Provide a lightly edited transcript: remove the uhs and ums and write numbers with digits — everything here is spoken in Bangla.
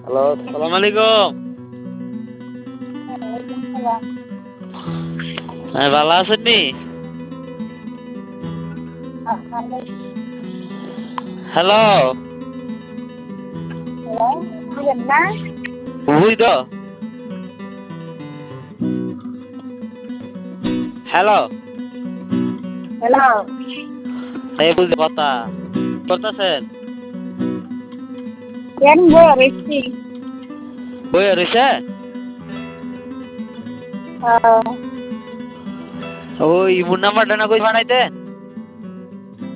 হ্যালো, সালাম আলাইকুম। ওয়ালাইকুম সালাম। হ্যাঁ, ভালো আছেন নি? হ্যালো, হ্যালো, বুঝলেন না? বুঝি তো। হ্যালো, হ্যালো, এই বুঝি কথা করতেছেন? কেন বই রয়েছি? বই রয়েছে? ওই ইমুর নাম্বারটা না কই বানাইতেন?